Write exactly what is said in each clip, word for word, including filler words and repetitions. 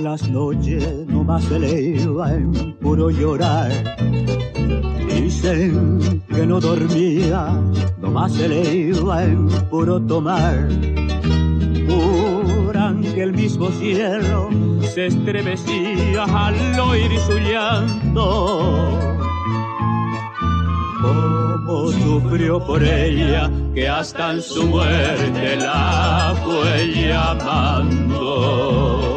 las noches nomás se le iba en puro llorar. Dicen que no dormía, nomás se le iba en puro tomar. Juran que el mismo cielo se estremecía al oír su llanto. Cómo sufrió por ella, que hasta en su muerte la fue llamando.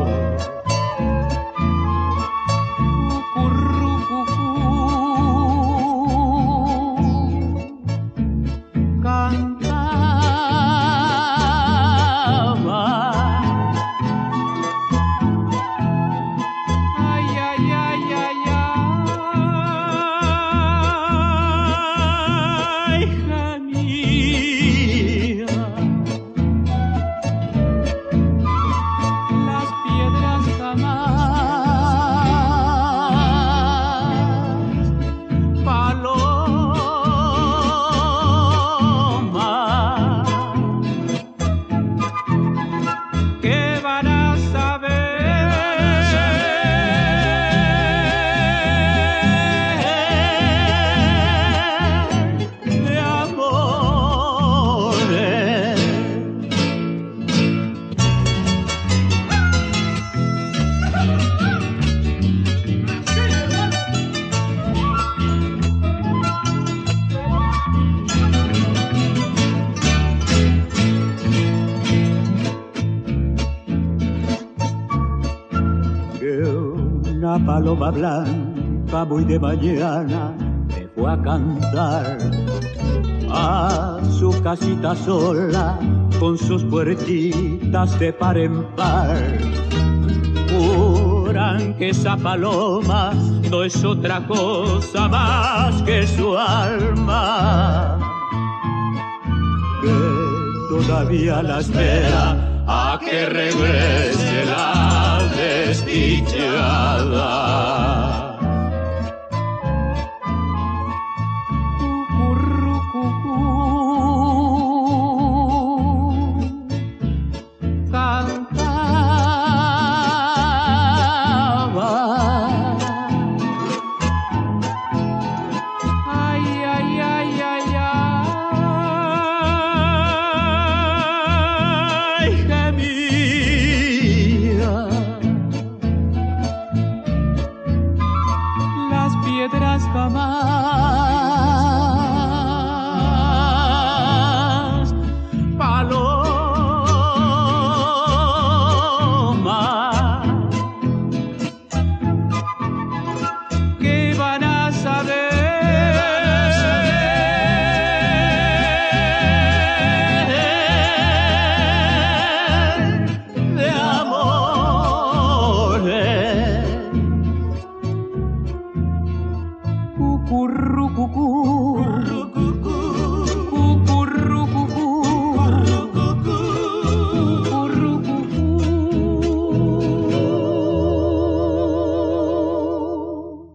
Paloma blanca muy de mañana me fue a cantar a su casita sola con sus puertitas de par en par. Juran que esa paloma no es otra cosa más que su alma, que todavía la espera a que regrese la desdichada.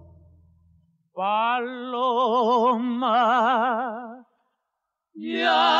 Paloma, ya